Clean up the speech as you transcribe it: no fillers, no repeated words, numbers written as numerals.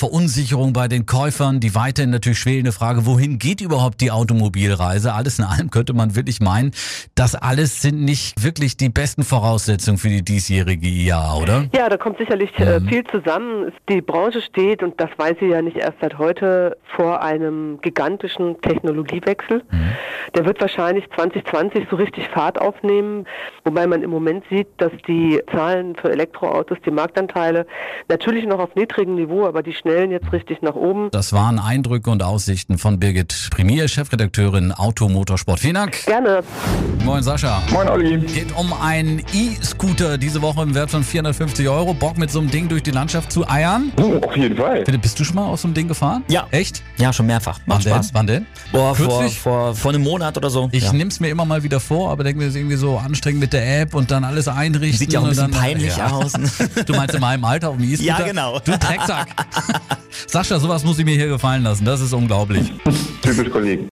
Verunsicherung bei den Käufern, die weiterhin natürlich schwelende Frage, wohin geht überhaupt die Automobilreise? Alles in allem könnte man wirklich meinen, das alles sind nicht wirklich die besten Voraussetzungen für die diesjährige IAA, oder? Ja, da kommt sicherlich viel zusammen. Die Branche steht, und das weiß sie ja nicht erst seit heute, vor einem gigantischen Technologiewechsel. Der wird wahrscheinlich 2020 so richtig Fahrt aufnehmen, wobei man im Moment sieht, dass die Zahlen für Elektroautos, die Marktanteile, natürlich noch auf niedrigem Niveau, aber die schnellen jetzt richtig nach oben. Das waren Eindrücke und Aussichten von Birgit Premier, Chefredakteurin Automotorsport. Vielen Dank. Gerne. Moin Sascha. Moin Olli. Geht um einen E-Scooter diese Woche im Wert von 450 €. Bock mit so einem Ding durch die Landschaft zu eiern? Oh, auf jeden Fall. Bitte, bist du schon mal aus so einem Ding gefahren? Ja. Echt? Ja, schon mehrfach. Macht Spaß. Wann denn? Boah, Kürzlich? vor einem Monat oder so. Ich nehm's mir immer mal wieder vor, aber denke mir, das ist irgendwie so anstrengend mit der App und dann alles einrichten. Sieht ja auch ein bisschen und dann, peinlich aus. Du meinst in meinem Alter auf dem E-Scooter? Ja, genau. Du Drecksack. Sascha, sowas muss ich mir hier gefallen lassen. Das ist unglaublich. Typisch Kollegen.